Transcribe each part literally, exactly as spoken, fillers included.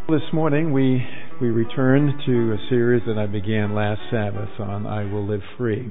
This morning we we return to a series that I began last Sabbath on I Will Live Free.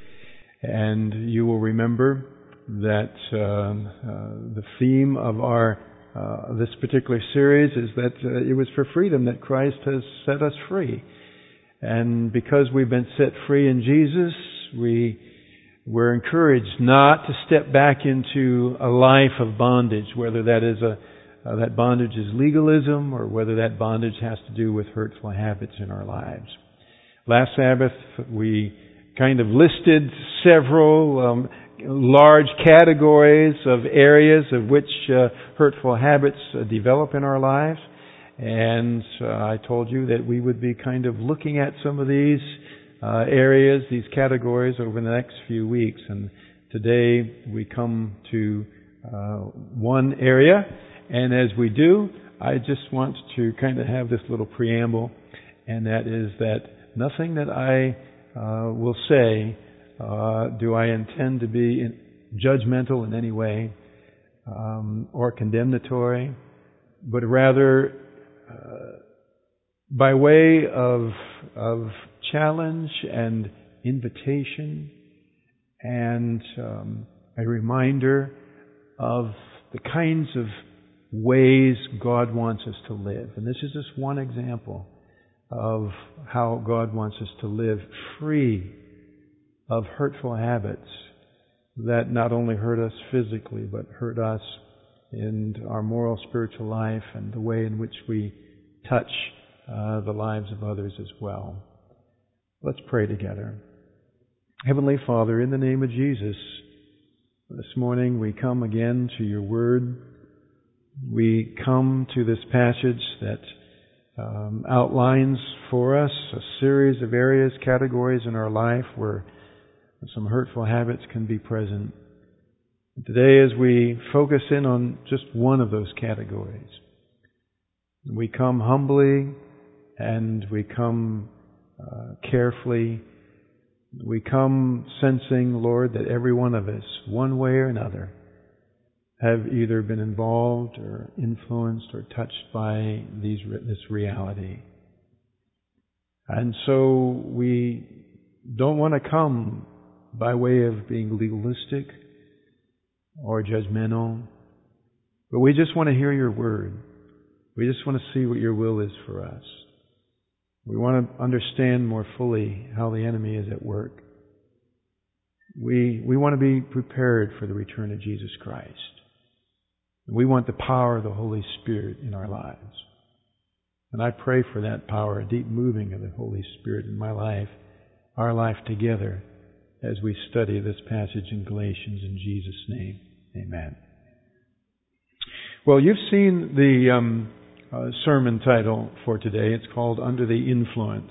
And you will remember that uh, uh, the theme of our uh, this particular series is that uh, it was for freedom that Christ has set us free. And because we've been set free in Jesus, we we're encouraged not to step back into a life of bondage, whether that is a Uh, that bondage is legalism or whether that bondage has to do with hurtful habits in our lives. Last Sabbath, we kind of listed several um, large categories of areas of which uh, hurtful habits uh, develop in our lives. And uh, I told you that we would be kind of looking at some of these uh, areas, these categories over the next few weeks. And today we come to uh, one area. And as we do, I just want to kind of have this little preamble, and that is that nothing that I uh, will say uh, do I intend to be in, judgmental in any way um, or condemnatory, but rather uh, by way of of challenge and invitation and um, a reminder of the kinds of ways God wants us to live. And this is just one example of how God wants us to live free of hurtful habits that not only hurt us physically, but hurt us in our moral, spiritual life and the way in which we touch uh, the lives of others as well. Let's pray together. Heavenly Father, in the name of Jesus, this morning we come again to your word. We come to this passage that um, outlines for us a series of areas, categories in our life where some hurtful habits can be present. And today, as we focus in on just one of those categories, we come humbly and we come uh, carefully. We come sensing, Lord, that every one of us, one way or another, have either been involved or influenced or touched by these this reality. And so we don't want to come by way of being legalistic or judgmental, but we just want to hear your word. We just want to see what your will is for us. We want to understand more fully how the enemy is at work. We, we want to be prepared for the return of Jesus Christ. We want the power of the Holy Spirit in our lives. And I pray for that power, a deep moving of the Holy Spirit in my life, our life together, as we study this passage in Galatians in Jesus' name. Amen. Well, you've seen the um, uh, sermon title for today. It's called Under the Influence.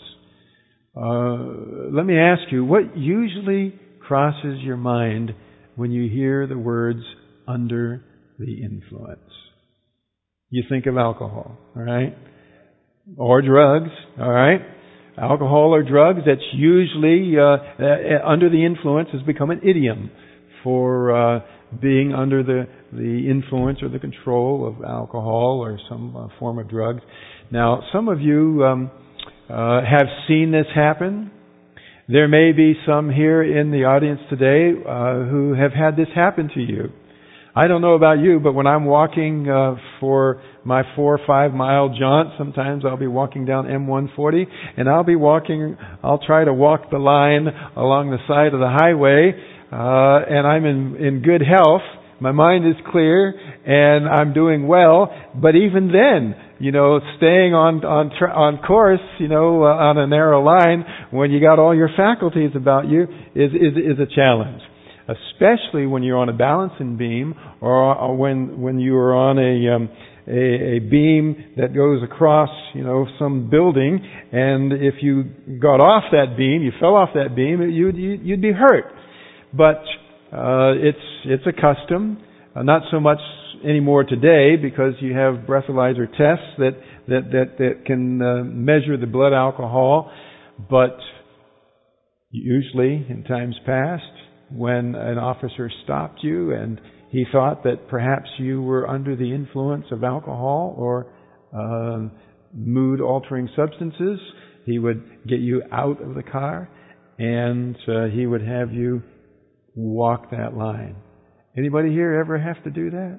Uh, let me ask you, what usually crosses your mind when you hear the words under the influence? You think of alcohol, all right? Or drugs, all right? Alcohol or drugs, that's usually uh, uh, under the influence has become an idiom for uh, being under the, the influence or the control of alcohol or some uh, form of drugs. Now, some of you um, uh, have seen this happen. There may be some here in the audience today uh, who have had this happen to you. I don't know about you, but when I'm walking uh, for my four or five mile jaunt, sometimes I'll be walking down M one forty, and I'll be walking, I'll try to walk the line along the side of the highway, uh, and I'm in, in good health. My mind is clear, and I'm doing well, but even then, you know, staying on on tra- on course, you know, uh, on a narrow line, when you got all your faculties about you, is is, is a challenge. Especially when you're on a balancing beam, or, or when when you are on a, um, a a beam that goes across, you know, some building, and if you got off that beam, you fell off that beam, you'd you'd, you'd be hurt. But uh, it's it's a custom, uh, not so much anymore today because you have breathalyzer tests that that that, that can uh, measure the blood alcohol, but usually in times past, when an officer stopped you and he thought that perhaps you were under the influence of alcohol or uh, mood-altering substances. He would get you out of the car, and uh, he would have you walk that line. Anybody here ever have to do that?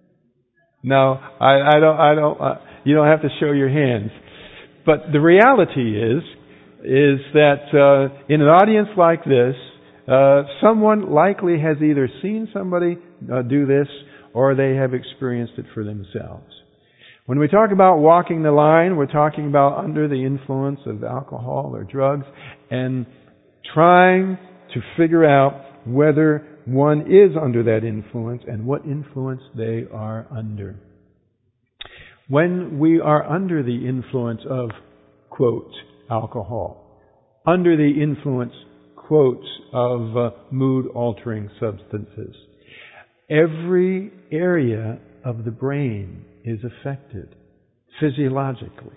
No, I, I don't. I don't. Uh, you don't have to show your hands. But the reality is, is that uh, in an audience like this, uh, someone likely has either seen somebody uh, do this, or they have experienced it for themselves. When we talk about walking the line, we're talking about under the influence of alcohol or drugs, and trying to figure out whether one is under that influence and what influence they are under. When we are under the influence of, quote, alcohol, under the influence, quote, of uh, mood-altering substances, every area of the brain is affected physiologically.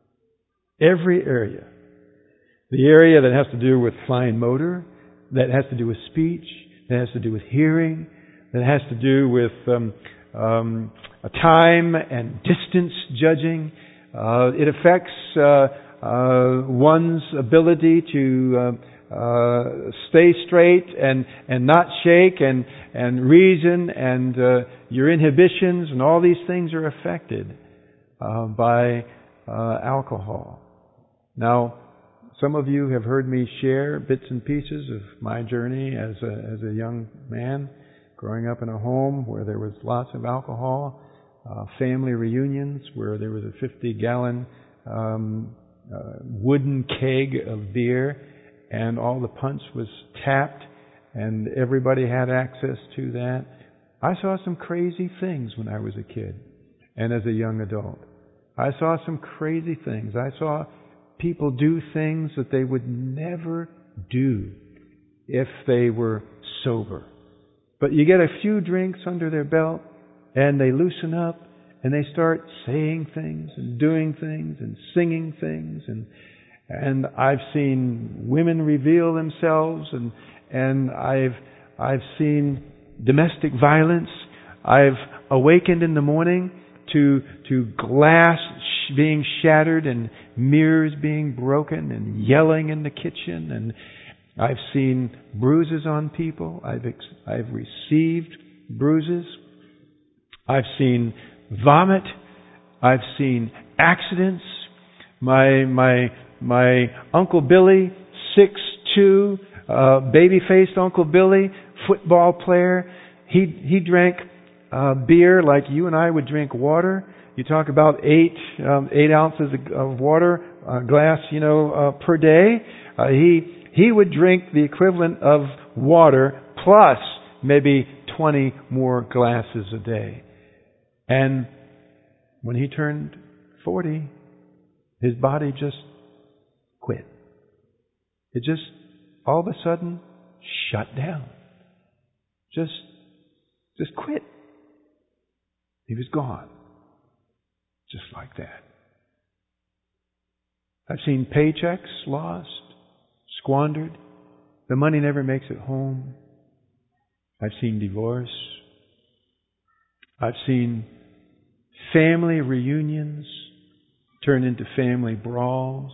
Every area. The area that has to do with fine motor, that has to do with speech, that has to do with hearing, that has to do with um, um, time and distance judging. Uh, it affects uh, uh, one's ability to uh, uh, stay straight and, and not shake and, and reason, and uh, your inhibitions, and all these things are affected uh, by uh, alcohol. Now, some of you have heard me share bits and pieces of my journey as a, as a young man, growing up in a home where there was lots of alcohol, uh, family reunions where there was a fifty-gallon um, uh, wooden keg of beer, and all the punch was tapped, and everybody had access to that. I saw some crazy things when I was a kid and as a young adult. I saw some crazy things. I saw people do things that they would never do if they were sober. But you get a few drinks under their belt, and they loosen up, and they start saying things and doing things and singing things. And and I've seen women reveal themselves, and and I've I've seen domestic violence. I've awakened in the morning to to glass being shattered and mirrors being broken and yelling in the kitchen, and I've seen bruises on people. I've ex- I've received bruises. I've seen vomit. I've seen accidents. My my my Uncle Billy, six two, uh, baby-faced Uncle Billy, football player. He he drank uh, beer like you and I would drink water. You talk about eight um, eight ounces of water, a glass, you know, uh, per day. Uh, he he would drink the equivalent of water plus maybe twenty more glasses a day. And when he turned forty, his body just quit. It just all of a sudden shut down. Just just quit. He was gone. Just like that. I've seen paychecks lost, squandered. The money never makes it home. I've seen divorce. I've seen family reunions turn into family brawls.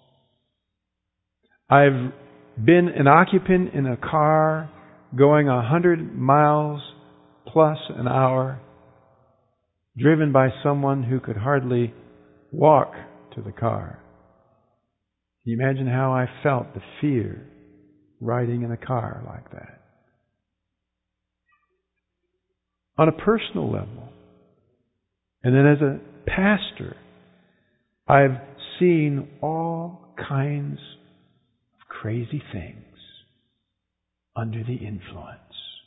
I've been an occupant in a car going a hundred miles plus an hour, driven by someone who could hardly walk to the car. Can you imagine how I felt, the fear, riding in a car like that? On a personal level, and then as a pastor, I've seen all kinds of crazy things under the influence.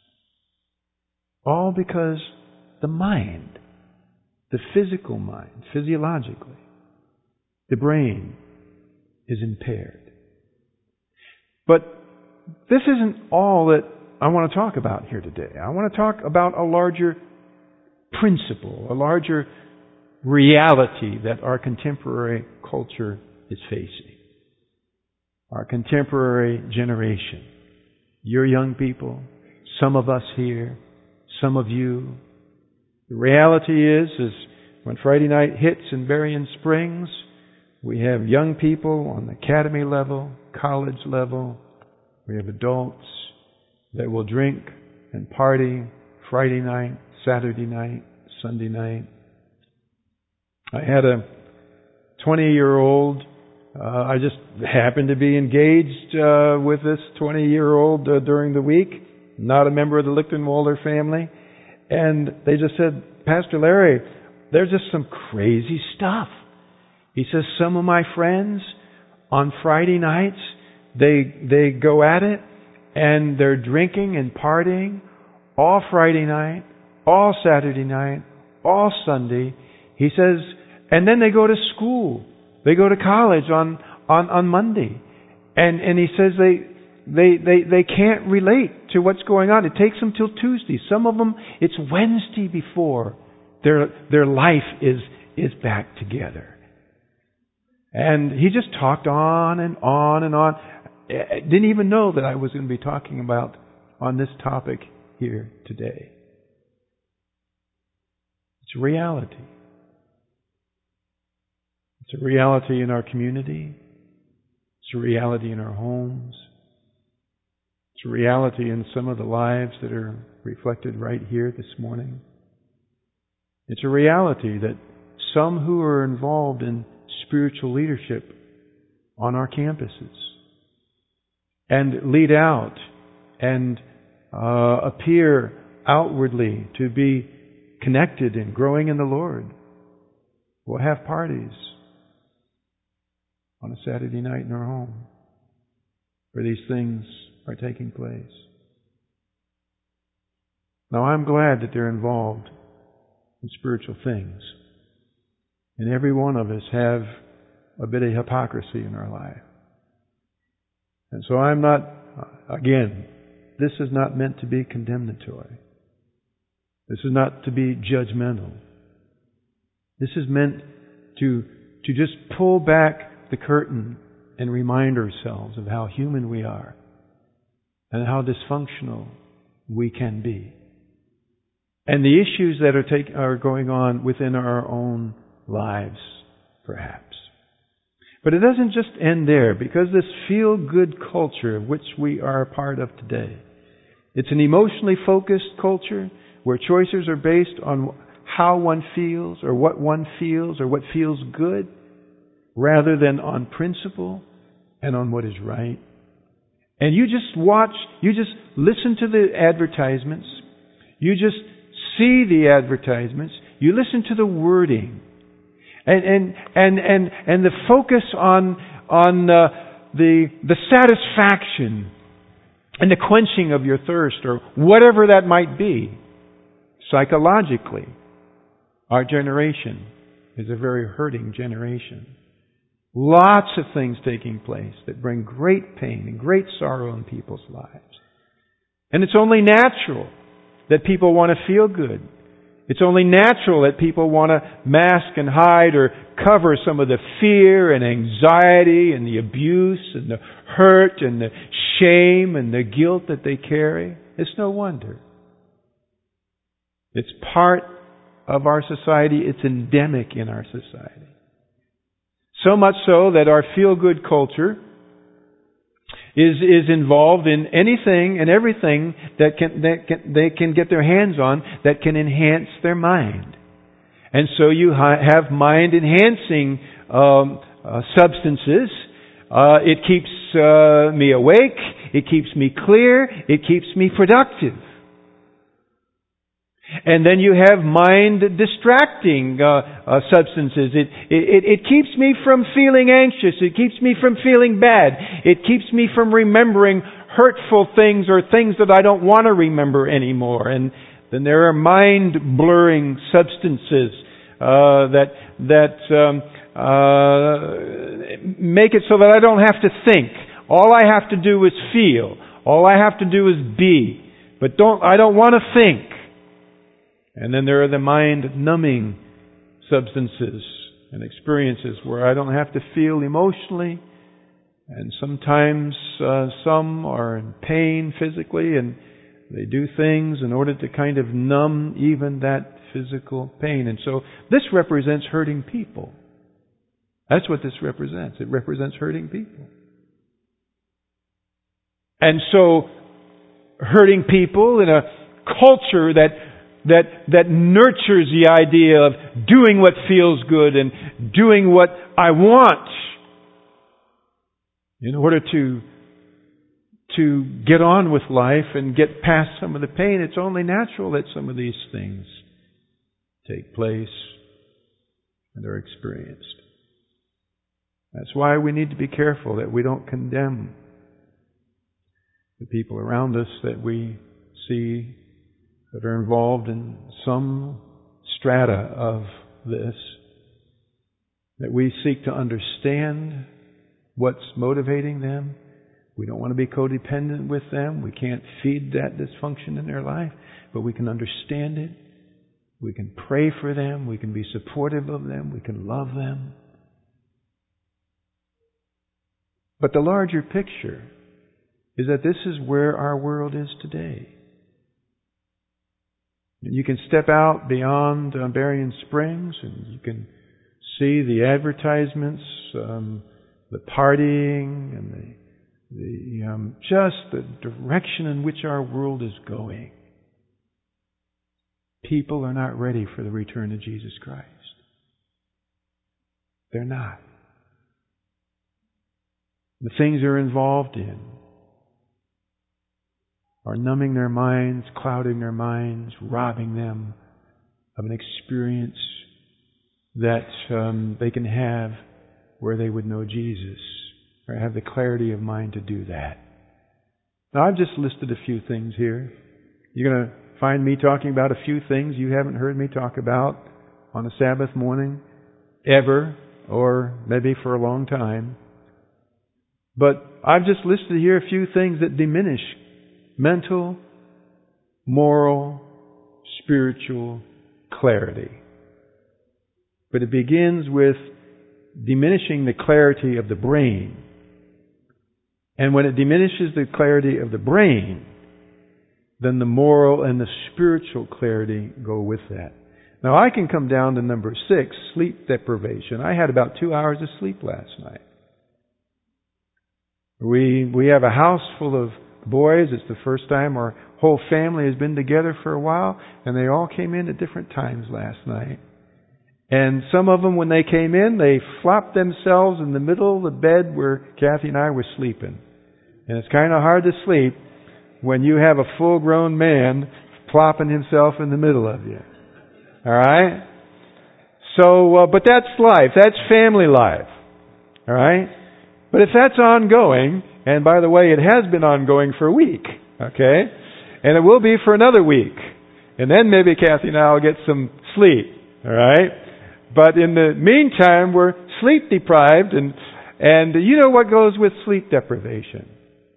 All because the mind, the physical mind, physiologically, the brain is impaired. But this isn't all that I want to talk about here today. I want to talk about a larger principle, a larger reality that our contemporary culture is facing. Our contemporary generation. Your young people, some of us here, some of you. The reality is, is when Friday night hits in Berrien Springs, we have young people on the academy level, college level. We have adults that will drink and party Friday night, Saturday night, Sunday night. I had a twenty-year-old. Uh, I just happened to be engaged uh, with this twenty-year-old uh, during the week, not a member of the Lichtenwalder family. And they just said, Pastor Larry, there's just some crazy stuff. He says, some of my friends on Friday nights, they they go at it and they're drinking and partying all Friday night, all Saturday night, all Sunday. He says, and then they go to school. They go to college on, on, on Monday. And, and he says they, they, they, they can't relate to what's going on. It takes them till Tuesday. Some of them, it's Wednesday before their, their life is, is back together. And he just talked on and on and on. I didn't even know that I was going to be talking about on this topic here today. It's a reality. It's a reality in our community. It's a reality in our homes. It's a reality in some of the lives that are reflected right here this morning. It's a reality that some who are involved in spiritual leadership on our campuses and lead out and uh, appear outwardly to be connected and growing in the Lord will have parties on a Saturday night in our home where these things are taking place. Now, I'm glad that they're involved in spiritual things. And every one of us have a bit of hypocrisy in our life. And so I'm not, again, this is not meant to be condemnatory. This is not to be judgmental. This is meant to, to just pull back the curtain and remind ourselves of how human we are and how dysfunctional we can be. And the issues that are take, are going on within our own lives, perhaps. But it doesn't just end there, because this feel-good culture of which we are a part of today, it's an emotionally focused culture where choices are based on how one feels or what one feels or what feels good, rather than on principle and on what is right. And you just watch, you just listen to the advertisements, you just see the advertisements, you listen to the wording, and and and and, and the focus on on uh, the the satisfaction and the quenching of your thirst, or whatever that might be. Psychologically, our generation is a very hurting generation. Lots of things taking place that bring great pain and great sorrow in people's lives. And it's only natural that people want to feel good. It's only natural that people want to mask and hide or cover some of the fear and anxiety and the abuse and the hurt and the shame and the guilt that they carry. It's no wonder. It's part of our society. It's endemic in our society. So much so that our feel-good culture is is involved in anything and everything that can that can, they can get their hands on that can enhance their mind. And so you ha- have mind-enhancing um, uh, substances. Uh, it keeps uh, me awake. It keeps me clear. It keeps me productive. And then you have mind-distracting uh, uh, substances. It, it, it keeps me from feeling anxious. It keeps me from feeling bad. It keeps me from remembering hurtful things or things that I don't want to remember anymore. And then there are mind-blurring substances uh, that that um, uh, make it so that I don't have to think. All I have to do is feel. All I have to do is be. But don't I don't want to think. And then there are the mind-numbing substances and experiences where I don't have to feel emotionally. And sometimes uh, some are in pain physically, and they do things in order to kind of numb even that physical pain. And so this represents hurting people. That's what this represents. It represents hurting people. And so, hurting people in a culture that that that nurtures the idea of doing what feels good and doing what I want in order to to get on with life and get past some of the pain, it's only natural that some of these things take place and are experienced. That's why we need to be careful that we don't condemn the people around us that we see that are involved in some strata of this, that we seek to understand what's motivating them. We don't want to be codependent with them. We can't feed that dysfunction in their life, but we can understand it. We can pray for them. We can be supportive of them. We can love them. But the larger picture is that this is where our world is today. And you can step out beyond uh, Berrien Springs and you can see the advertisements, um, the partying, and the, the um, just the direction in which our world is going. People are not ready for the return of Jesus Christ. They're not. The things they're involved in are numbing their minds, clouding their minds, robbing them of an experience that um, they can have where they would know Jesus or have the clarity of mind to do that. Now, I've just listed a few things here. You're going to find me talking about a few things you haven't heard me talk about on a Sabbath morning ever, or maybe for a long time. But I've just listed here a few things that diminish mental, moral, spiritual clarity. But it begins with diminishing the clarity of the brain. And when it diminishes the clarity of the brain, then the moral and the spiritual clarity go with that. Now I can come down to number six, sleep deprivation. I had about two hours of sleep last night. We we have a house full of boys. It's the first time our whole family has been together for a while, and they all came in at different times last night. And some of them, when they came in, they flopped themselves in the middle of the bed where Kathy and I were sleeping. And it's kind of hard to sleep when you have a full-grown man plopping himself in the middle of you. All right? So, uh, but that's life. That's family life. All right? But if that's ongoing, and by the way, it has been ongoing for a week, okay? And it will be for another week. And then maybe Kathy and I will get some sleep, all right? But in the meantime, we're sleep deprived, and and you know what goes with sleep deprivation?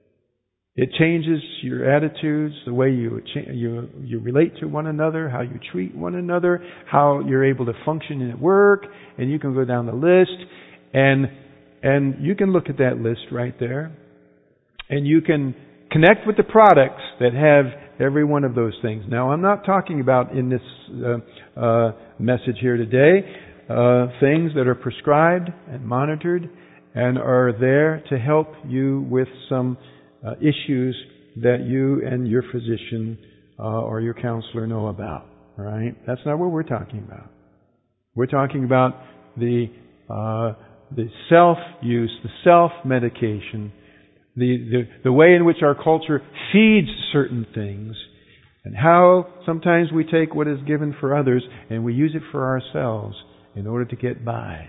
It changes your attitudes, the way you you you relate to one another, how you treat one another, how you're able to function at work, and you can go down the list, and and you can look at that list right there, and you can connect with the products that have every one of those things. Now, I'm not talking about in this uh, uh, message here today uh, things that are prescribed and monitored and are there to help you with some uh, issues that you and your physician uh, or your counselor know about. All right? That's not what we're talking about. We're talking about the uh, the self-use, the self-medication, the, the the way in which our culture feeds certain things, and how sometimes we take what is given for others and we use it for ourselves in order to get by.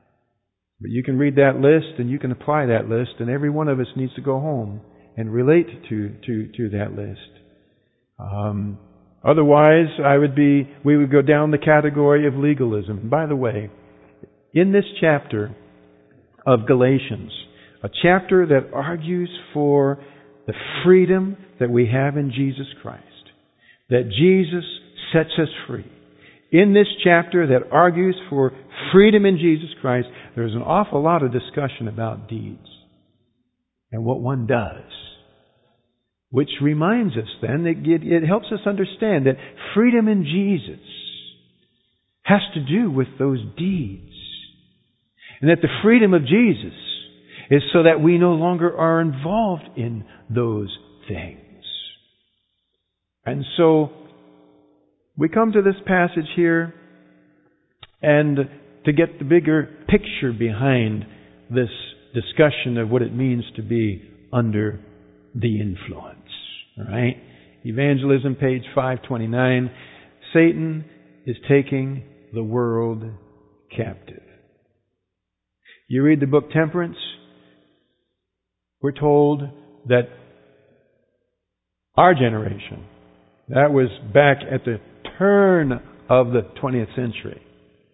But you can read that list and you can apply that list, and every one of us needs to go home and relate to to to that list. Um, otherwise, I would be we would go down the category of legalism. And by the way, in this chapter of Galatians, a chapter that argues for the freedom that we have in Jesus Christ, that Jesus sets us free. In this chapter that argues for freedom in Jesus Christ, there's an awful lot of discussion about deeds and what one does, which reminds us then, that it helps us understand that freedom in Jesus has to do with those deeds. And that the freedom of Jesus is so that we no longer are involved in those things. And so, we come to this passage here, and to get the bigger picture behind this discussion of what it means to be under the influence. All right? Evangelism, page five twenty-nine. Satan is taking the world captive. You read the book Temperance, we're told that our generation, that was back at the turn of the twentieth century,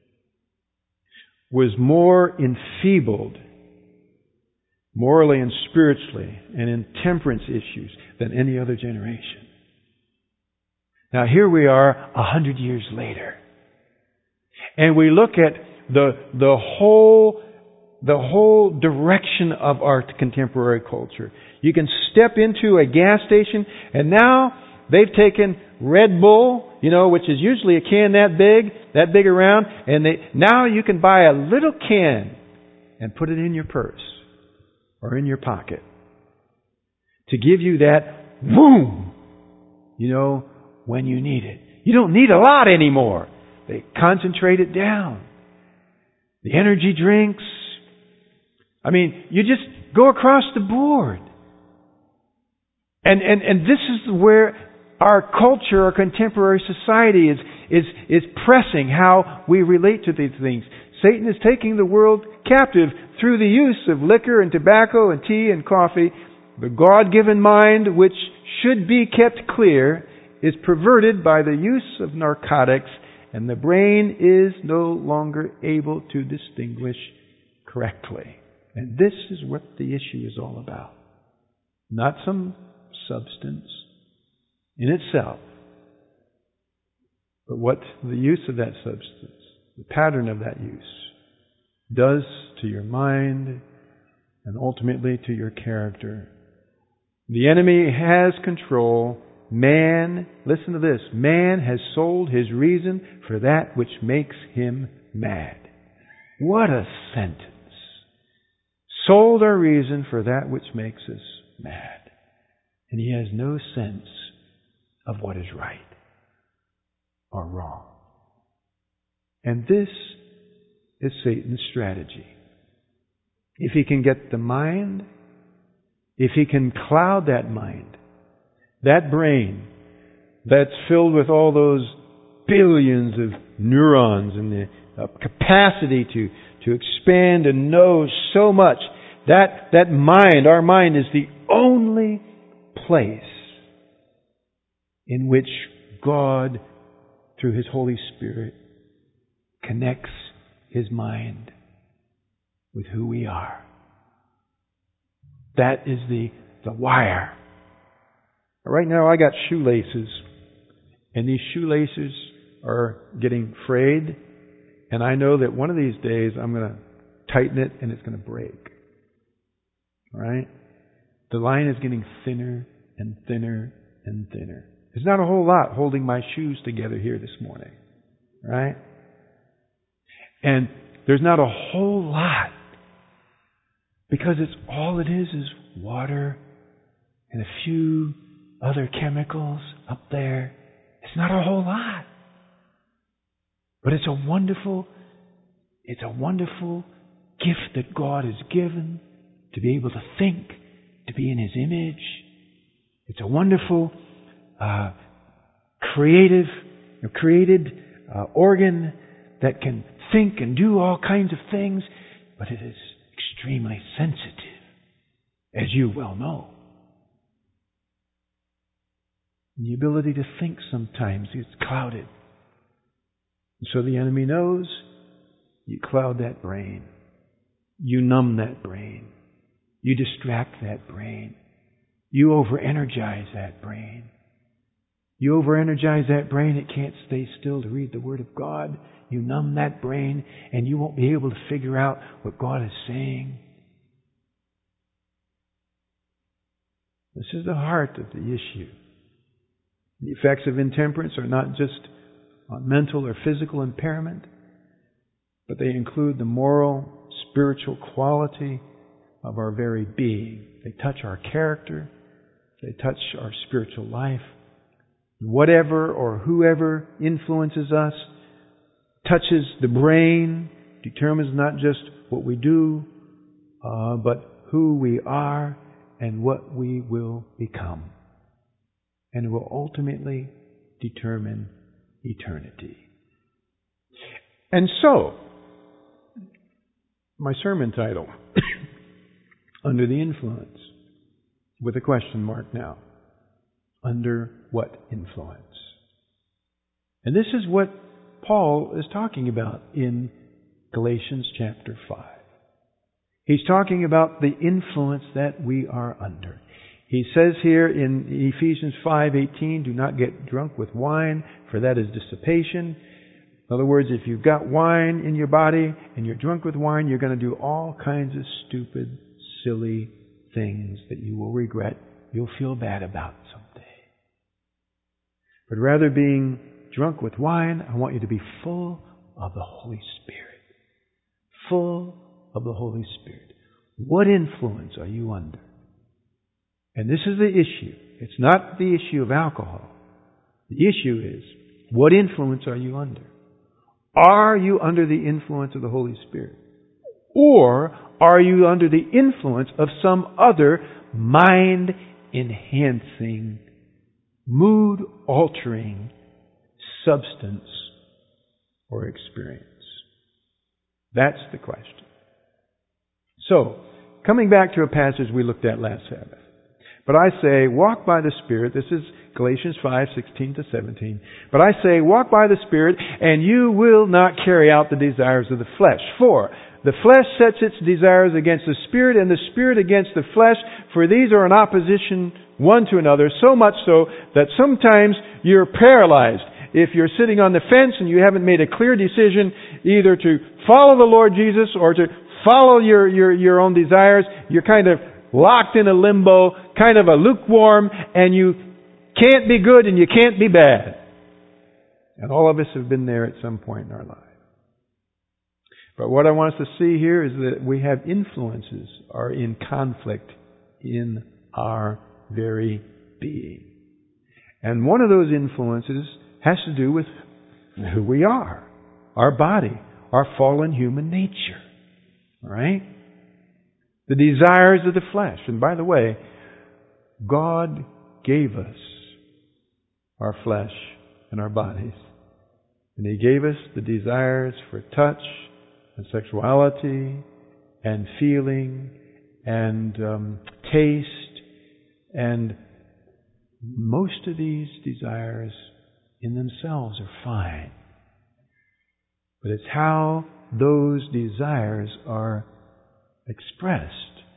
was more enfeebled morally and spiritually and in temperance issues than any other generation. Now here we are a hundred years later. And we look at the the whole the whole direction of our contemporary culture. You can step into a gas station and now they've taken Red Bull, you know, which is usually a can that big, that big around, and they now you can buy a little can and put it in your purse or in your pocket to give you that boom, you know, when you need it. You don't need a lot anymore. They concentrate it down. The energy drinks. I mean, you just go across the board. And and and this is where our culture, our contemporary society is is is pressing how we relate to these things. Satan is taking the world captive through the use of liquor and tobacco and tea and coffee. The God-given mind, which should be kept clear, is perverted by the use of narcotics, and the brain is no longer able to distinguish correctly. And this is what the issue is all about. Not some substance in itself, but what the use of that substance, the pattern of that use, does to your mind and ultimately to your character. The enemy has control. Man, listen to this, man has sold his reason for that which makes him mad. What a sentence. Sold our reason for that which makes us mad. And he has no sense of what is right or wrong. And this is Satan's strategy. If he can get the mind, if he can cloud that mind, that brain that's filled with all those billions of neurons and the uh, capacity to, to expand and know so much, that, that mind, our mind, is the only place in which God, through His Holy Spirit, connects His mind with who we are. That is the, the wire. Right now I got shoelaces, and these shoelaces are getting frayed, and I know that one of these days I'm going to tighten it and it's going to break. Right? The line is getting thinner and thinner and thinner. There's not a whole lot holding my shoes together here this morning. Right? And there's not a whole lot, because it's all it is is water and a few other chemicals up there. It's not a whole lot. But it's a wonderful, it's a wonderful gift that God has given to be able to think, to be in His image. It's a wonderful, uh, creative, created uh, organ that can think and do all kinds of things, but it is extremely sensitive, as you well know. The ability to think sometimes is clouded. And so the enemy knows you cloud that brain. You numb that brain. You distract that brain. You over-energize that brain. You over-energize that brain, it can't stay still to read the Word of God. You numb that brain, and you won't be able to figure out what God is saying. This is the heart of the issue. The effects of intemperance are not just on mental or physical impairment, but they include the moral, spiritual quality of our very being. They touch our character. They touch our spiritual life. Whatever or whoever influences us touches the brain, determines not just what we do, uh, but who we are and what we will become. And it will ultimately determine eternity. And so, my sermon title, Under the Influence, with a question mark now. Under what influence? And this is what Paul is talking about in Galatians chapter five. He's talking about the influence that we are under. He says here in Ephesians five eighteen, do not get drunk with wine, for that is dissipation. In other words, if you've got wine in your body and you're drunk with wine, you're going to do all kinds of stupid, silly things that you will regret, you'll feel bad about someday. But rather being drunk with wine, I want you to be full of the Holy Spirit. Full of the Holy Spirit. What influence are you under? And this is the issue. It's not the issue of alcohol. The issue is, what influence are you under? Are you under the influence of the Holy Spirit? Or are you under the influence of some other mind-enhancing, mood-altering substance or experience? That's the question. So, coming back to a passage we looked at last Sabbath. But I say, walk by the Spirit. This is Galatians five sixteen to seventeen. But I say, walk by the Spirit, and you will not carry out the desires of the flesh. For the flesh sets its desires against the Spirit, and the Spirit against the flesh, for these are in opposition one to another, so much so that sometimes you're paralyzed. If you're sitting on the fence and you haven't made a clear decision either to follow the Lord Jesus or to follow your, your, your own desires, you're kind of locked in a limbo, kind of a lukewarm, and you can't be good and you can't be bad. And all of us have been there at some point in our life. But what I want us to see here is that we have influences are in conflict in our very being. And one of those influences has to do with who we are, our body, our fallen human nature. All right? The desires of the flesh. And by the way, God gave us our flesh and our bodies. And He gave us the desires for touch and sexuality and feeling and um, taste. And most of these desires in themselves are fine. But it's how those desires are expressed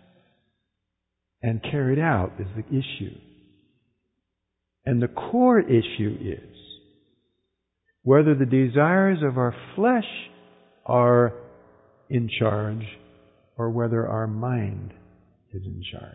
and carried out is the issue. And the core issue is whether the desires of our flesh are in charge or whether our mind is in charge.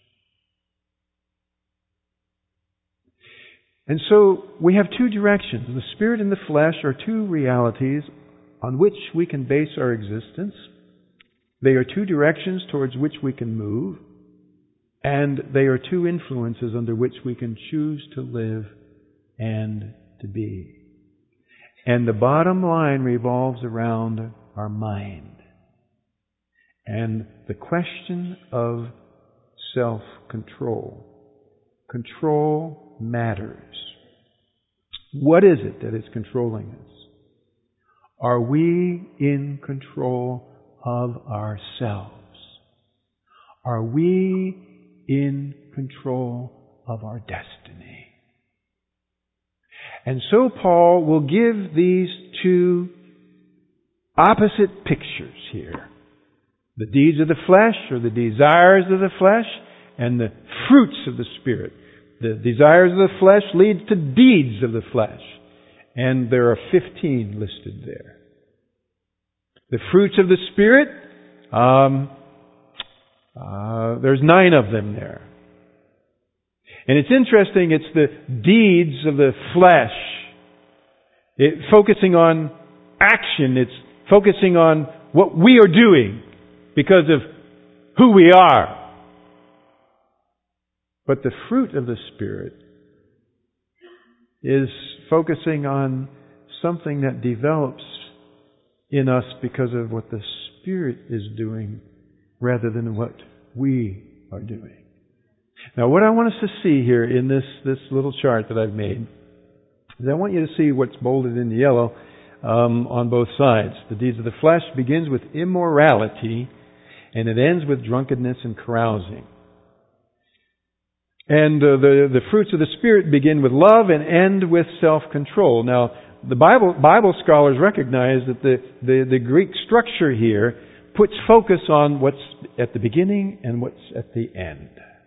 And so we have two directions. The Spirit and the flesh are two realities on which we can base our existence. They are two directions towards which we can move. And they are two influences under which we can choose to live and to be. And the bottom line revolves around our mind. And the question of self-control. Control matters. What is it that is controlling us? Are we in control of ourselves? Are we in control of our destiny? And so Paul will give these two opposite pictures here. The deeds of the flesh, or the desires of the flesh, and the fruits of the Spirit. The desires of the flesh lead to deeds of the flesh. And there are fifteen listed there. The fruits of the Spirit, um, uh, there's nine of them there. And it's interesting, it's the deeds of the flesh. It, focusing on action. It's focusing on what we are doing because of who we are. But the fruit of the Spirit is focusing on something that develops in us because of what the Spirit is doing rather than what we are doing. Now, what I want us to see here in this, this little chart that I've made is I want you to see what's bolded in yellow um, on both sides. The deeds of the flesh begins with immorality and it ends with drunkenness and carousing. And uh, the, the fruits of the Spirit begin with love and end with self-control. Now, the Bible, Bible scholars recognize that the, the, the Greek structure here puts focus on what's at the beginning and what's at the end.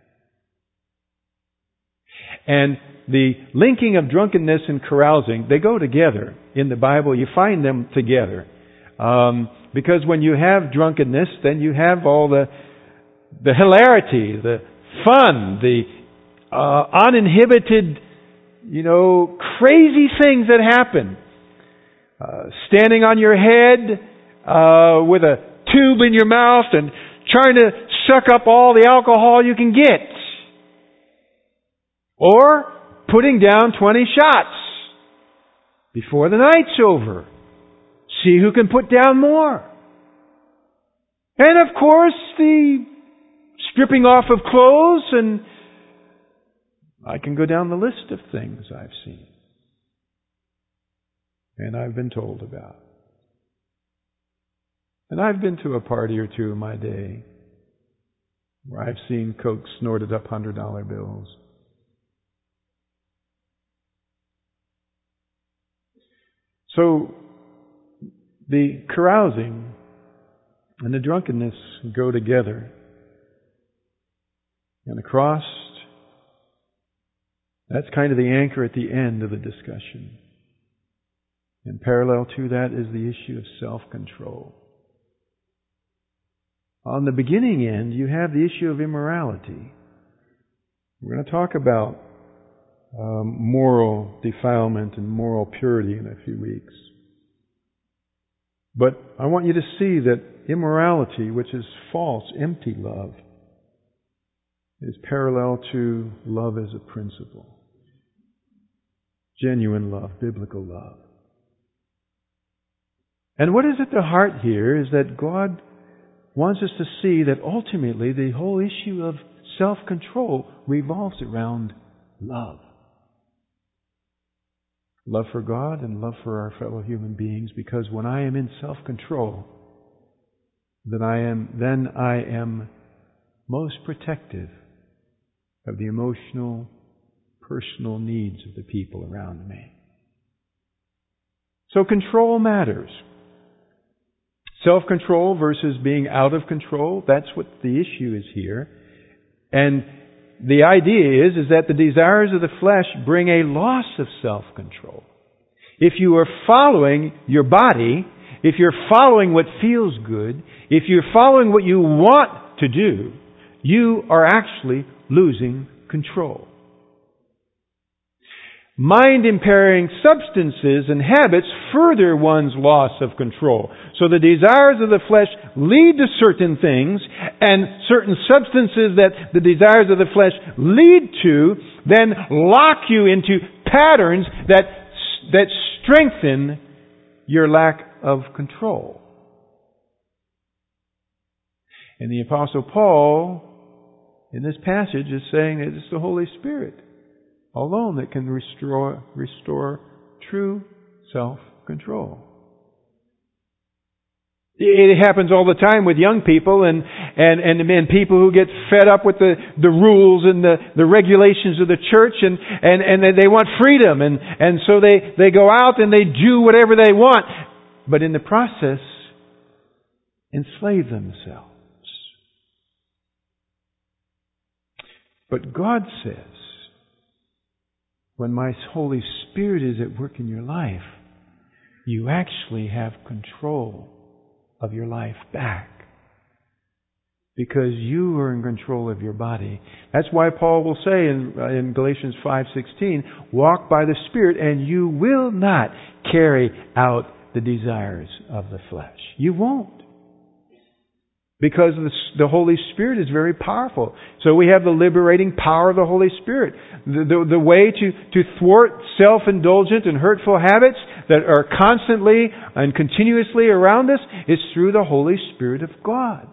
And the linking of drunkenness and carousing, they go together. In the Bible, you find them together. Um, because when you have drunkenness, then you have all the, the hilarity, the fun, the uh, uninhibited, you know, crazy things that happen. Uh, standing on your head uh, with a tube in your mouth and trying to suck up all the alcohol you can get. Or putting down twenty shots before the night's over. See who can put down more. And of course, the stripping off of clothes, and I can go down the list of things I've seen and I've been told about. And I've been to a party or two in my day where I've seen coke snorted up one hundred dollar bills. So, the carousing and the drunkenness go together. And the cross, that's kind of the anchor at the end of the discussion. And parallel to that is the issue of self-control. On the beginning end, you have the issue of immorality. We're going to talk about um, moral defilement and moral purity in a few weeks. But I want you to see that immorality, which is false, empty love, is parallel to love as a principle. Genuine love, biblical love. And what is at the heart here is that God wants us to see that ultimately the whole issue of self-control revolves around love. Love for God and love for our fellow human beings, because when I am in self-control, then I am, then I am most protective of the emotional, personal needs of the people around me. So control matters. Self-control versus being out of control, that's what the issue is here. And the idea is, is that the desires of the flesh bring a loss of self-control. If you are following your body, if you're following what feels good, if you're following what you want to do, you are actually losing control. Mind-impairing substances and habits further one's loss of control. So the desires of the flesh lead to certain things, and certain substances that the desires of the flesh lead to then lock you into patterns that, that strengthen your lack of control. And the Apostle Paul, in this passage, is saying that it's the Holy Spirit alone that can restore, restore true self-control. It happens all the time with young people and, and, and, and people who get fed up with the, the rules and the, the regulations of the church, and, and, and they want freedom, and, and so they, they go out and they do whatever they want, but in the process enslave themselves. But God says, when my Holy Spirit is at work in your life, you actually have control of your life back. because you are in control of your body. That's why Paul will say in, in Galatians five sixteen, walk by the Spirit and you will not carry out the desires of the flesh. You won't. Because the, the Holy Spirit is very powerful. So we have the liberating power of the Holy Spirit. The, the, the way to, to thwart self-indulgent and hurtful habits that are constantly and continuously around us is through the Holy Spirit of God.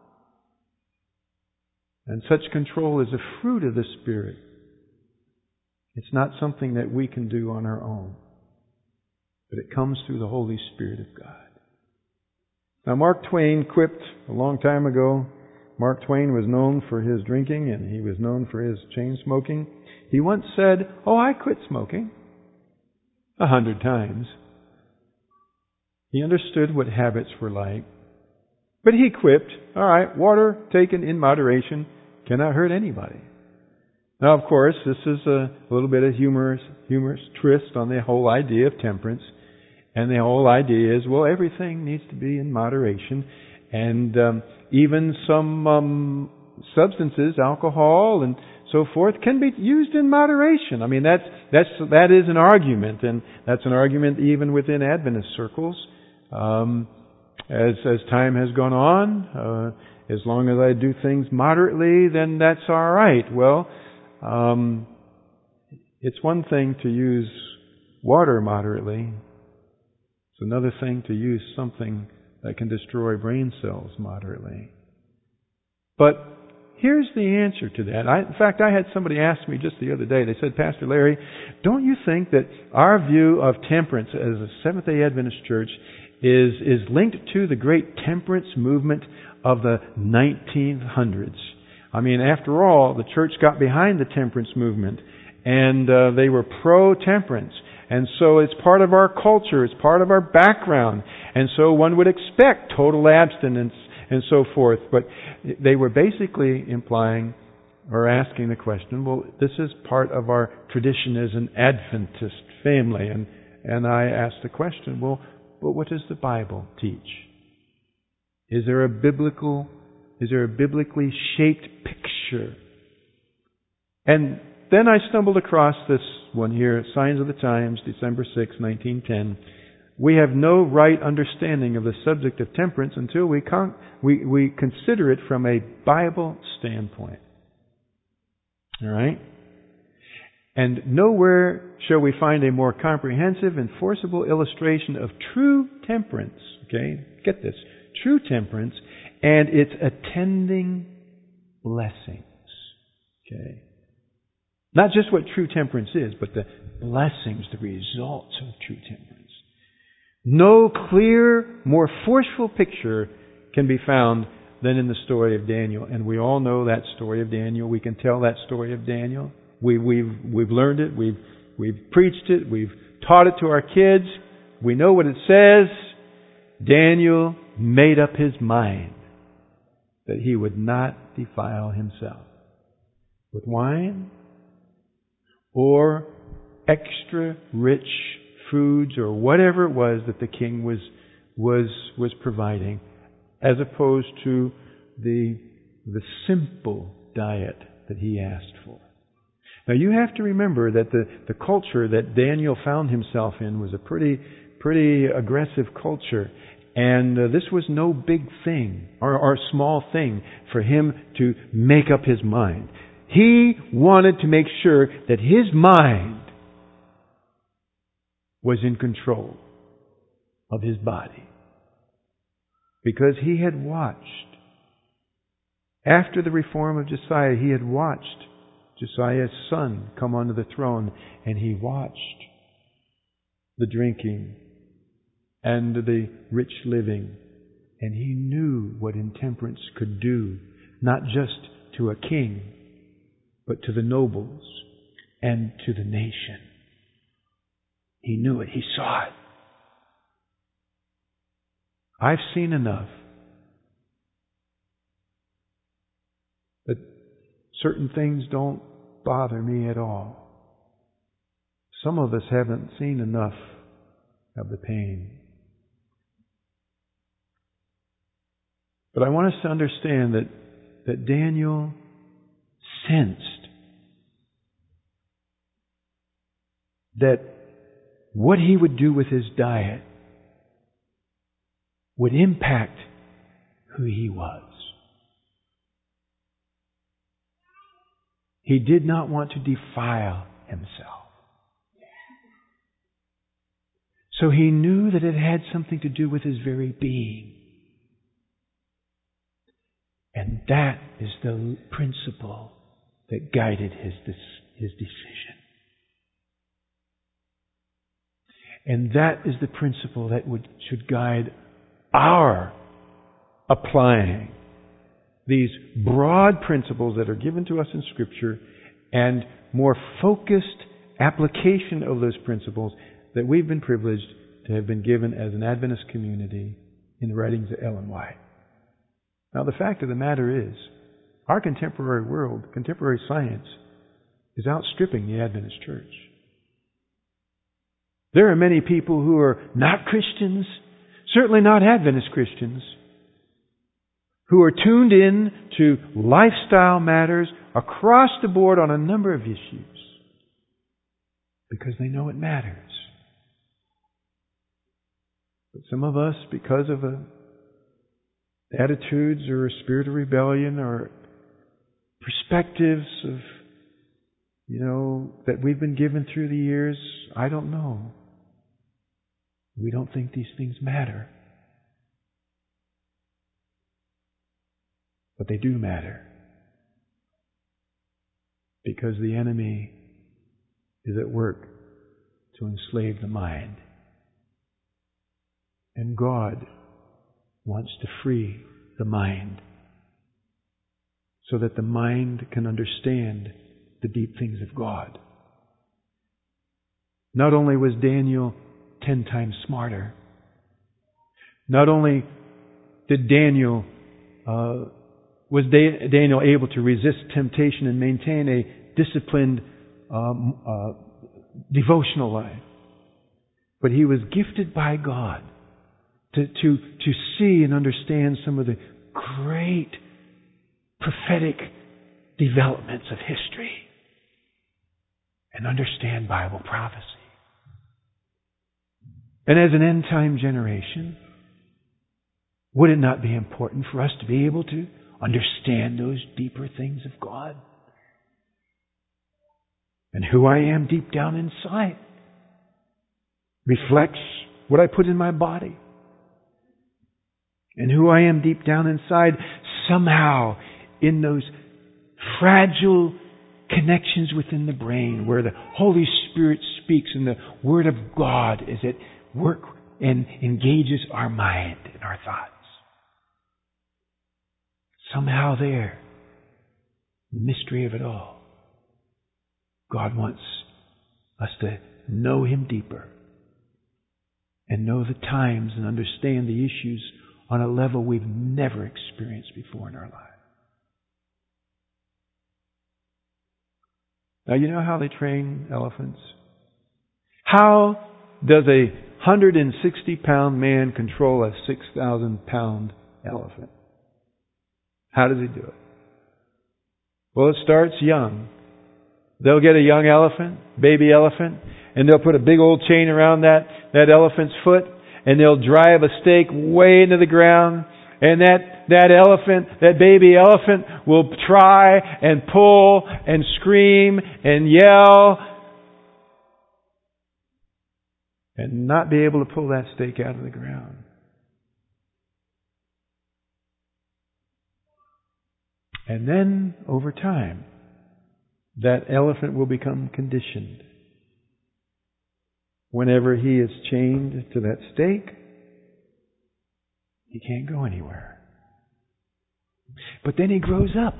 And such control is a fruit of the Spirit. It's not something that we can do on our own. But it comes through the Holy Spirit of God. Now Mark Twain quipped a long time ago. Mark Twain was known for his drinking and he was known for his chain smoking. He once said, "Oh, I quit smoking a hundred times." He understood what habits were like. But he quipped, "All right, water taken in moderation cannot hurt anybody." Now, of course, this is a little bit of humorous, humorous twist on the whole idea of temperance. And the whole idea is, well, everything needs to be in moderation. And um, even some um, substances, alcohol and so forth, can be used in moderation. I mean, that's, that's, that is an argument. And that's an argument even within Adventist circles. Um, as, as time has gone on, uh, as long as I do things moderately, then that's all right. Well, um, it's one thing to use water moderately. It's another thing to use something that can destroy brain cells moderately. But here's the answer to that. I, in fact, I had somebody ask me just the other day. They said, "Pastor Larry, don't you think that our view of temperance as a Seventh-day Adventist church is, is linked to the great temperance movement of the nineteen hundreds? I mean, after all, the church got behind the temperance movement, and uh, they were pro-temperance. And so it's part of our culture, it's part of our background. And so one would expect total abstinence and so forth." But they were basically implying or asking the question, well, this is part of our tradition as an Adventist family. And, and I asked the question, well, but what does the Bible teach? Is there a biblical, is there a biblically shaped picture? And then I stumbled across this one here, Signs of the Times, December sixth, nineteen ten. "We have no right understanding of the subject of temperance until we, con- we, we consider it from a Bible standpoint." All right? "And nowhere shall we find a more comprehensive and forcible illustration of true temperance." Okay? Get this. True temperance and its attending blessings. Okay? Not just what true temperance is, but the blessings, the results of true temperance. No clearer, more forceful picture can be found than in the story of Daniel. And we all know that story of Daniel. We can tell that story of Daniel. We, we've, we've learned it. We've, we've preached it. We've taught it to our kids. We know what it says. Daniel made up his mind that he would not defile himself with wine or extra rich foods or whatever it was that the king was was was providing, as opposed to the the simple diet that he asked for. Now you have to remember that the, the culture that Daniel found himself in was a pretty pretty aggressive culture. And uh, this was no big thing or, or small thing for him to make up his mind. He wanted to make sure that his mind was in control of his body. Because he had watched, after the reform of Josiah, he had watched Josiah's son come onto the throne, and he watched the drinking and the rich living, and he knew what intemperance could do, not just to a king, but to the nobles and to the nation. He knew it. He saw it. I've seen enough that certain things don't bother me at all. Some of us haven't seen enough of the pain. But I want us to understand that that Daniel sensed that what he would do with his diet would impact who he was. He did not want to defile himself. So he knew that it had something to do with his very being. And that is the principle that guided his, his decision. And that is the principle that would, should guide our applying these broad principles that are given to us in Scripture and more focused application of those principles that we've been privileged to have been given as an Adventist community in the writings of Ellen White. Now, the fact of the matter is, our contemporary world, contemporary science, is outstripping the Adventist church. There are many people who are not Christians, certainly not Adventist Christians, who are tuned in to lifestyle matters across the board on a number of issues because they know it matters. But some of us, because of a, attitudes or a spirit of rebellion or perspectives of, you know, that we've been given through the years, I don't know. We don't think these things matter. But they do matter. Because the enemy is at work to enslave the mind. And God wants to free the mind so that the mind can understand the deep things of God. Not only was Daniel ten times smarter, not only did Daniel uh, was da- Daniel able to resist temptation and maintain a disciplined um, uh, devotional life, but he was gifted by God to, to, to see and understand some of the great prophetic developments of history and understand Bible prophecy. And as an end-time generation, would it not be important for us to be able to understand those deeper things of God? And who I am deep down inside reflects what I put in my body. And who I am deep down inside, somehow in those fragile connections within the brain where the Holy Spirit speaks and the Word of God is at work and engages our mind and our thoughts. Somehow there, the mystery of it all, God wants us to know Him deeper and know the times and understand the issues on a level we've never experienced before in our life. Now, you know how they train elephants? How does a one hundred sixty pound man control a six thousand pound elephant? How does he do it? Well, it starts young. They'll get a young elephant, baby elephant, and they'll put a big old chain around that, that elephant's foot, and they'll drive a stake way into the ground, and that, that elephant, that baby elephant, will try and pull and scream and yell and not be able to pull that stake out of the ground. And then, over time, that elephant will become conditioned. Whenever he is chained to that stake, he can't go anywhere. But then he grows up.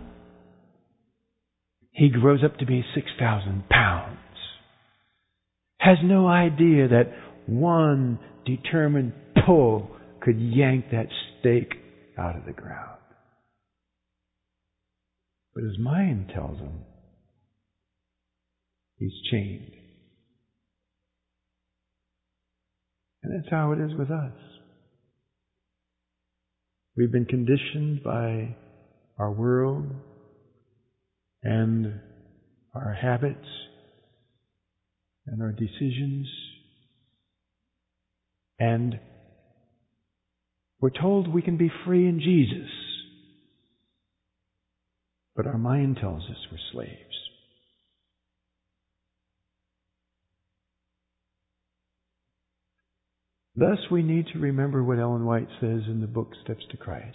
He grows up to be six thousand pounds. Has no idea that one determined pull could yank that stake out of the ground. But his mind tells him he's chained. And that's how it is with us. We've been conditioned by our world and our habits and our decisions. And we're told we can be free in Jesus. But our mind tells us we're slaves. Thus, we need to remember what Ellen White says in the book Steps to Christ.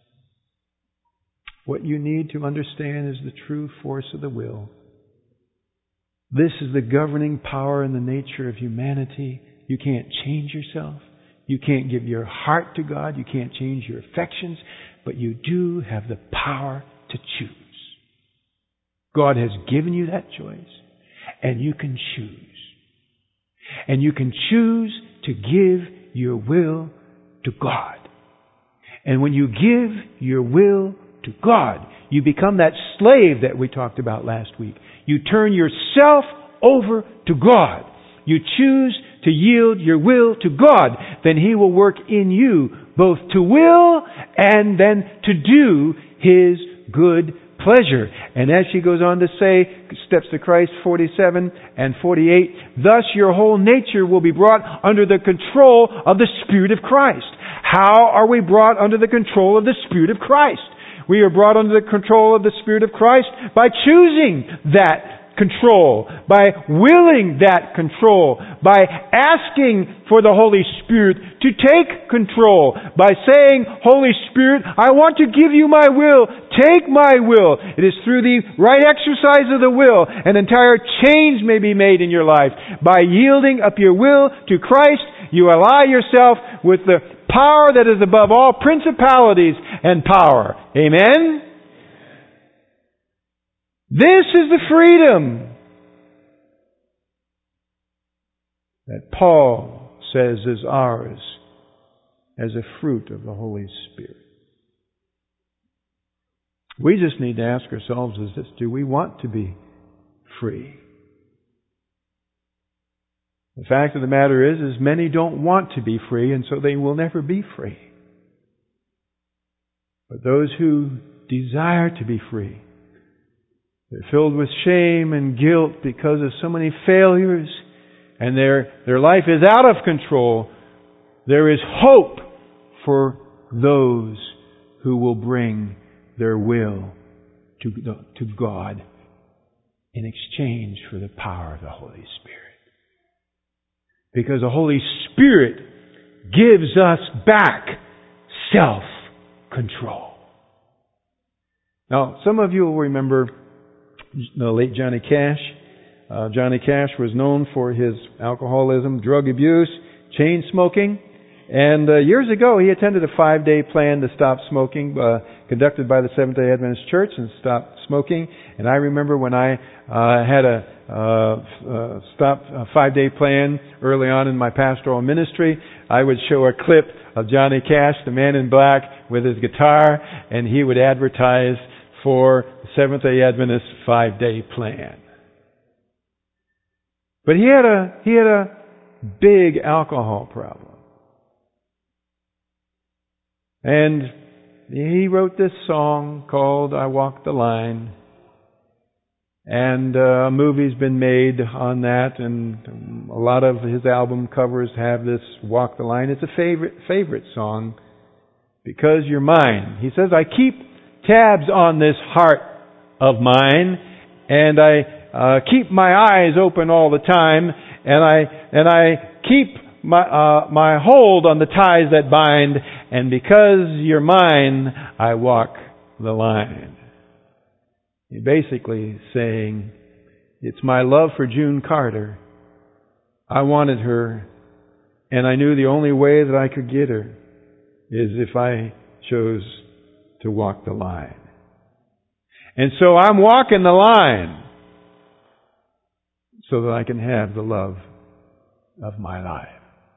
What you need to understand is the true force of the will. This is the governing power in the nature of humanity. You can't change yourself. You can't give your heart to God. You can't change your affections. But you do have the power to choose. God has given you that choice. And you can choose. And you can choose to give your will to God. And when you give your will to God, you become that slave that we talked about last week. You turn yourself over to God. You choose to yield your will to God. Then He will work in you both to will and then to do His good pleasure. And as she goes on to say, Steps to Christ forty-seven and forty-eight, thus your whole nature will be brought under the control of the Spirit of Christ. How are we brought under the control of the Spirit of Christ? We are brought under the control of the Spirit of Christ by choosing that control, by willing that control, by asking for the Holy Spirit to take control, by saying, Holy Spirit, I want to give you my will. Take my will. It is through the right exercise of the will an entire change may be made in your life. By yielding up your will to Christ, you ally yourself with the power that is above all principalities and power. Amen? This is the freedom that Paul says is ours as a fruit of the Holy Spirit. We just need to ask ourselves is this, do we want to be free? The fact of the matter is, is many don't want to be free, and so they will never be free. But those who desire to be free, they're filled with shame and guilt because of so many failures, and their, their life is out of control. There is hope for those who will bring their will to, to God in exchange for the power of the Holy Spirit. Because the Holy Spirit gives us back self-control. Now, some of you will remember the late Johnny Cash. Uh, Johnny Cash was known for his alcoholism, drug abuse, chain smoking. And uh, years ago, he attended a five-day plan to stop smoking, uh, conducted by the Seventh-day Adventist Church, and stopped smoking. And I remember when I uh, had a uh, uh, stop a five-day plan early on in my pastoral ministry, I would show a clip of Johnny Cash, the man in black, with his guitar, and he would advertise for the Seventh-day Adventist five-day plan. But he had a he had a big alcohol problem. And he wrote this song called I Walk the Line. And uh, a movie's been made on that, and a lot of his album covers have this Walk the Line. It's a favorite favorite song because you're mine. He says, I keep tabs on this heart of mine, and I uh, keep my eyes open all the time, and I and I keep my uh, my hold on the ties that bind, and because you're mine, I walk the line. He's basically saying, it's my love for June Carter. I wanted her, and I knew the only way that I could get her is if I chose to walk the line. And so I'm walking the line so that I can have the love of my life.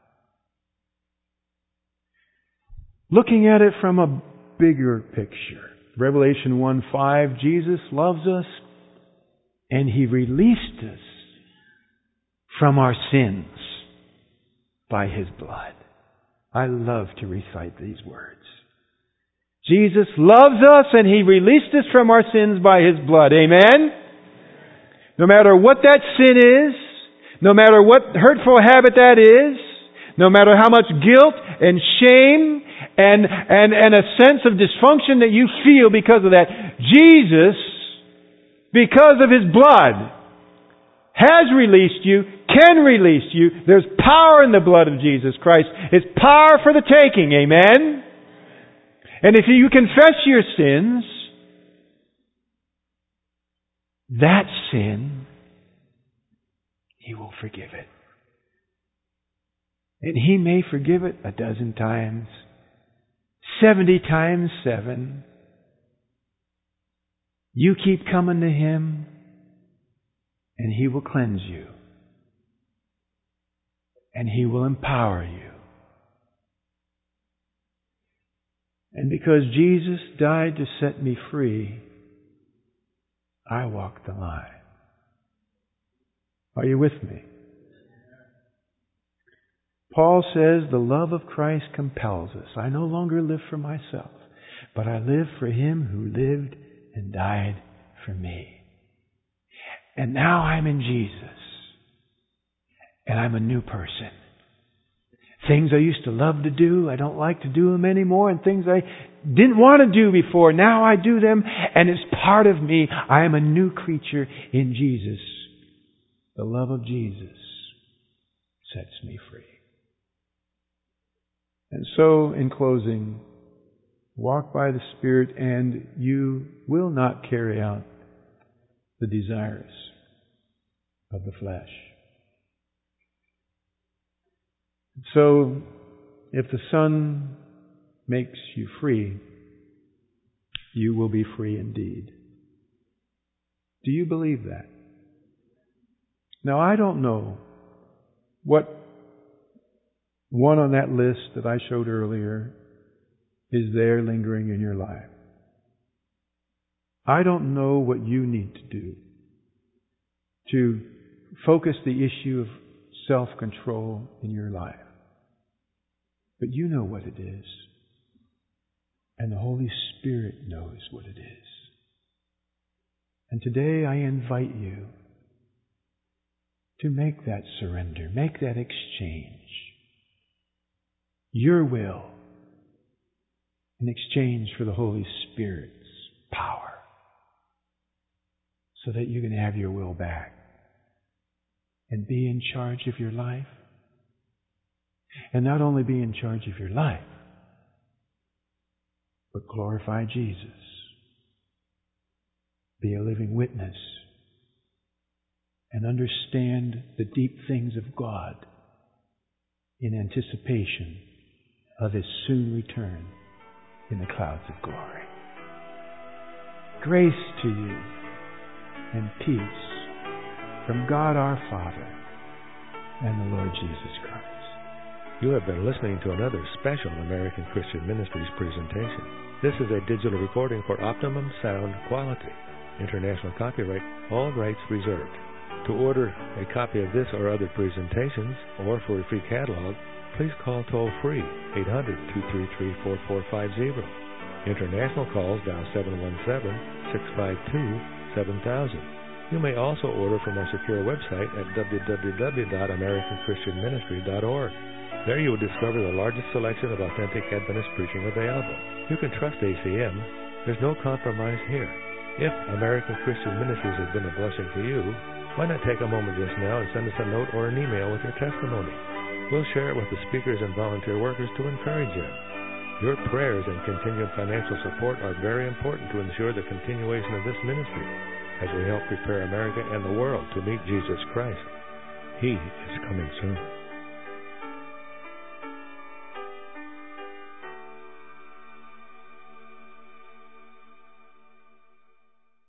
Looking at it from a bigger picture, Revelation one five, Jesus loves us and He released us from our sins by His blood. I love to recite these words. Jesus loves us and He released us from our sins by His blood. Amen? No matter what that sin is, no matter what hurtful habit that is, no matter how much guilt and shame and, and, and a sense of dysfunction that you feel because of that, Jesus, because of His blood, has released you, can release you. There's power in the blood of Jesus Christ. It's power for the taking. Amen? And if you confess your sins, that sin, He will forgive it. And He may forgive it a dozen times, seventy times seven. You keep coming to Him, and He will cleanse you. And He will empower you. And because Jesus died to set me free, I walk the line. Are you with me? Paul says the love of Christ compels us. I no longer live for myself, but I live for Him who lived and died for me. And now I'm in Jesus. And I'm a new person. Things I used to love to do, I don't like to do them anymore. And things I didn't want to do before, now I do them. And it's part of me. I am a new creature in Jesus. The love of Jesus sets me free. And so, in closing, walk by the Spirit and you will not carry out the desires of the flesh. So, if the Son makes you free, you will be free indeed. Do you believe that? Now, I don't know what one on that list that I showed earlier is there lingering in your life. I don't know what you need to do to focus the issue of self-control in your life. But you know what it is. And the Holy Spirit knows what it is. And today I invite you to make that surrender, make that exchange. Your will in exchange for the Holy Spirit's power, so that you can have your will back and be in charge of your life. And not only be in charge of your life, but glorify Jesus. Be a living witness and understand the deep things of God in anticipation of His soon return in the clouds of glory. Grace to you and peace from God our Father and the Lord Jesus Christ. You have been listening to another special American Christian Ministries presentation. This is a digital recording for optimum sound quality. International copyright, all rights reserved. To order a copy of this or other presentations, or for a free catalog, please call toll-free eight hundred, two three three, four four five zero. International calls dial seven one seven, six five two, seven thousand. You may also order from our secure website at w w w dot american christian ministry dot org. There you will discover the largest selection of authentic Adventist preaching available. You can trust A C M. There's no compromise here. If American Christian Ministries has been a blessing to you, why not take a moment just now and send us a note or an email with your testimony? We'll share it with the speakers and volunteer workers to encourage them. Your prayers and continued financial support are very important to ensure the continuation of this ministry as we help prepare America and the world to meet Jesus Christ. He is coming soon.